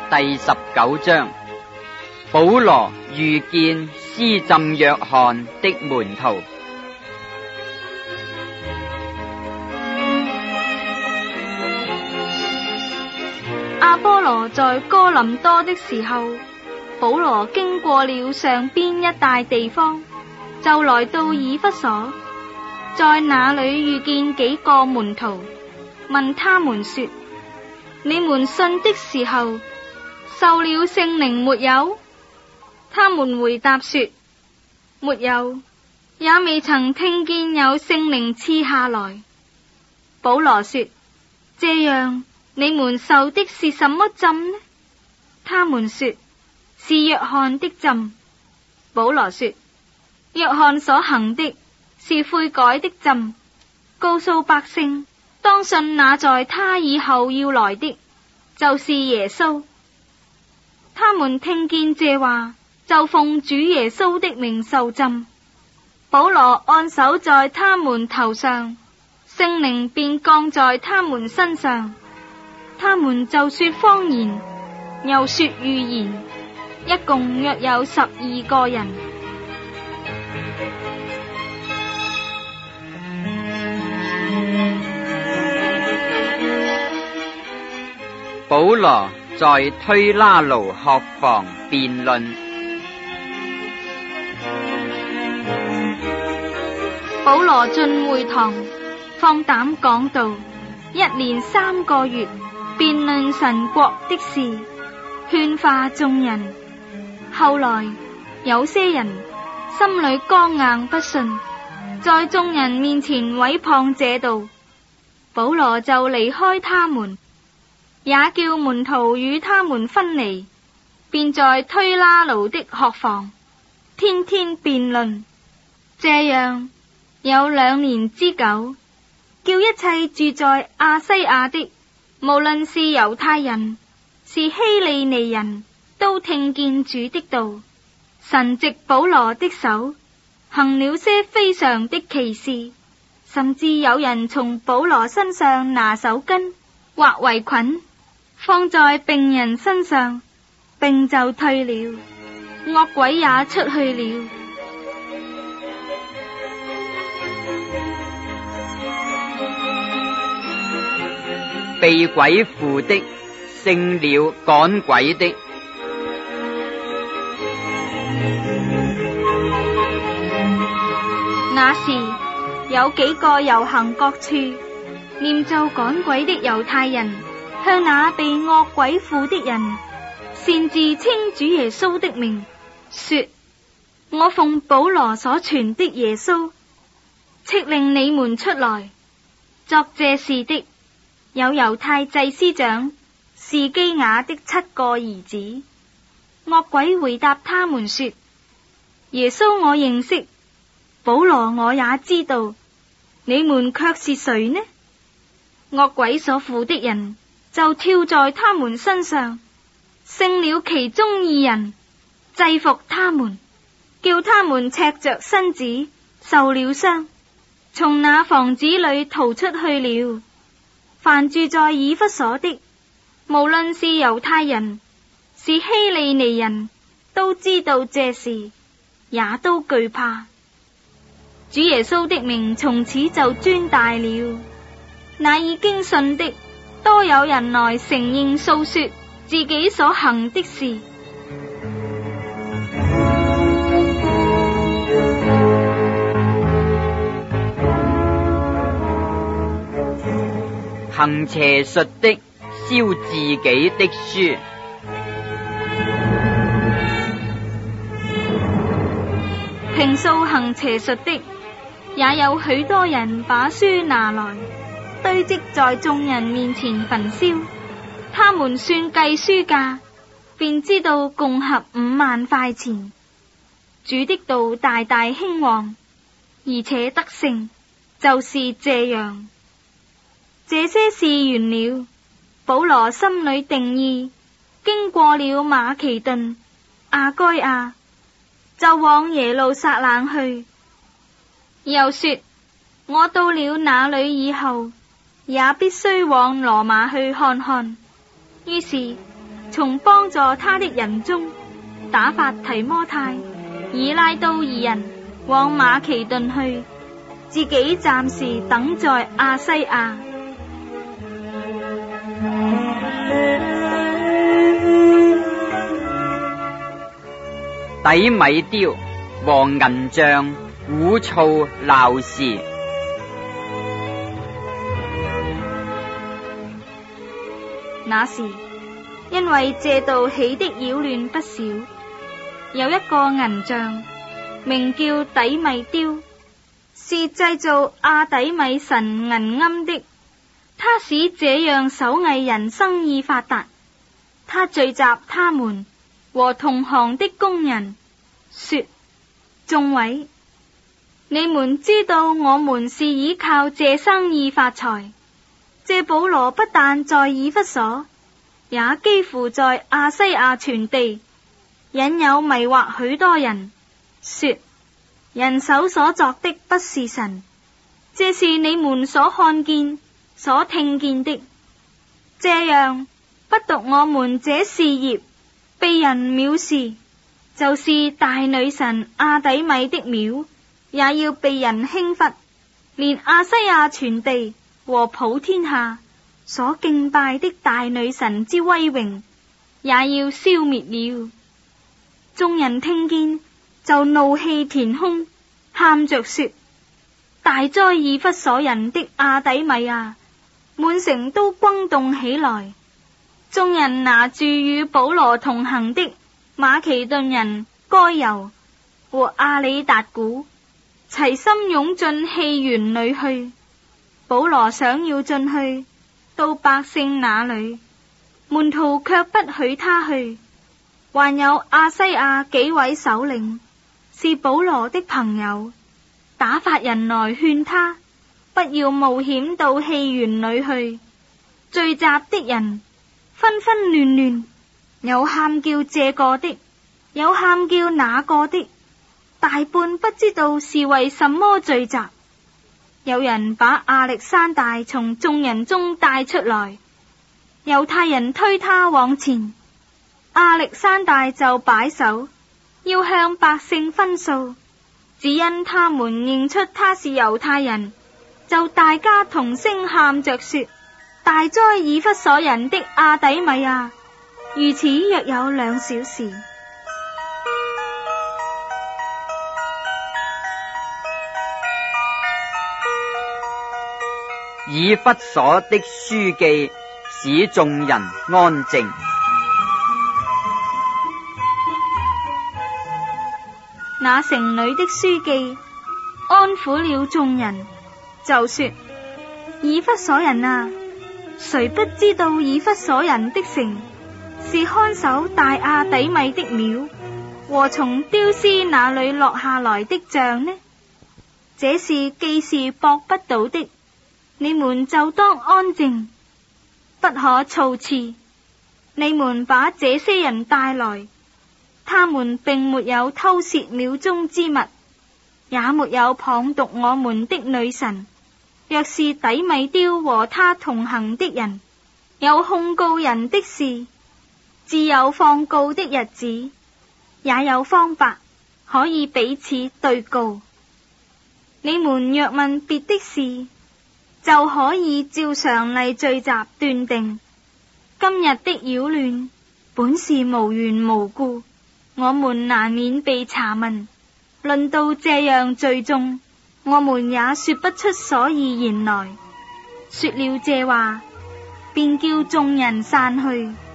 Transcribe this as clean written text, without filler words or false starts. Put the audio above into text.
第19章，保羅遇見施浸約翰的門徒。 阿波羅在哥林多的時候，保羅經過了上邊一帶地方，就來到以弗所，在那裏遇見幾個門徒，問他們說：你們信的時候受了聖靈沒有？他們回答說：沒有，也未曾聽見有聖靈賜下來。保羅說：這樣你們受的是什麼浸呢？他們說：是約翰的浸。保羅說：約翰所行的是悔改的浸，告訴百姓當信那在他以後要來的，就是耶穌。他們聽見這話，就奉主耶穌的名受浸。保羅按手在他們頭上，聖靈便降在他們身上，他們就說方言，又說預言，一共約有12個人。 保羅在推拉奴學房辯論。 保羅進會堂，放膽講道，一連3個月，辯論神國的事，勸化眾人。後來有些人心裏剛硬不信，在眾人面前毀謗這道，保羅就離開他們，也叫門徒與他們分離，便在推拉奴的學房天天辯論。這樣有2年之久，叫一切住在亞西亞的，無論是猶太人是希利尼人，都聽見主的道。神藉保羅的手行了些非常的奇事，甚至有人從保羅身上拿手巾或圍裙放在病人身上，病就退了，惡鬼也出去了。 被鬼附的勝了趕鬼的。 那時有幾個遊行各處念咒趕鬼的猶太人，向那被惡鬼附的人擅自稱主耶穌的名，說：我奉保羅所傳的耶穌，敕令你們出來。作這事的有猶太祭司長士基雅的7個兒子。惡鬼回答他們說：耶穌我認識，保羅我也知道，你們卻是誰呢？惡鬼所附的人就跳在他們身上，勝了其中2人，制服他們，叫他們赤着身子受了傷，從那房子裏逃出去了。凡住在以弗所的，無論是猶太人是希利尼人，都知道這事，也都懼怕。主耶穌的名從此就尊大了。那已經信的，多有人來承認訴說自己所行的事。 行邪術的燒自己的書。 平素行邪術的，也有許多人把書拿來堆積在眾人面前焚燒。他們算計書價，便知道共合5萬塊錢。主的道大大興旺，而且得勝，就是這樣。這些事完了，保羅心裏定意，經過了馬其頓、亞該亞，就往耶路撒冷去。又說：我到了那裏以後，也必須往羅馬去看看。於是從幫助他的人中打發提摩太、以拉都二人往馬其頓去，自己暫時等在亞西亞。 底米丟和銀匠鼓噪鬧事。 那時，因為這道起的擾亂不少，有一個銀匠名叫底米丟，是製造阿底米神銀龕的。他使這樣手藝人生意發達。他聚集他們和同行的工人，說：眾位，你們知道我們是依靠這生意發財。這保羅不但在以弗所，也幾乎在亞西亞全地引誘迷惑許多人，說人手所作的不是神，這是你們所看見所聽見的。這樣不獨我們這事業被人藐視，就是大女神阿底米的廟也要被人輕忽，連亞西亞全地和普天下所敬拜的大女神之威榮也要消滅了。眾人聽見就怒氣填胸，喊着說：大哉以弗所人的阿底米啊！滿城都轟動起來。眾人拿住與保羅同行的馬其頓人該猶和阿里達古，齊心湧進戲園裏去。保羅想要進去到百姓那裏，門徒卻不許他去。還有亞西亞幾位首領是保羅的朋友，打發人來勸他不要冒險到戲園裏去。聚集的人紛紛亂亂，有喊叫這個的，有喊叫那個的，大半不知道是為什麼聚集。有人把亞歷山大從眾人中帶出來，猶太人推他往前，亞歷山大就擺手要向百姓分訴，只因他們認出他是猶太人，就大家同聲喊着說：大哉以弗所人的阿底米啊！如此約有2小時。 以弗所的書記使眾人安靜。 那城裏的書記安撫了眾人，就說：以弗所人啊，誰不知道以弗所人的城是看守大阿底米的廟和從丟斯那裏落下來的像呢？這事既是駁不倒的，你們就當安靜，不可措辭。你們把這些人帶來，他們並沒有偷竊廟中之物，也沒有謗讟我們的女神。若是底米丟和他同行的人有控告人的事，自有放告的日子，也有方法可以彼此對告。你們若問別的事，就可以照常例聚集斷定。今日的擾亂本是無緣無故，我們難免被查問。論到這樣罪重，我們也說不出所以然來。說了這話，便叫眾人散去。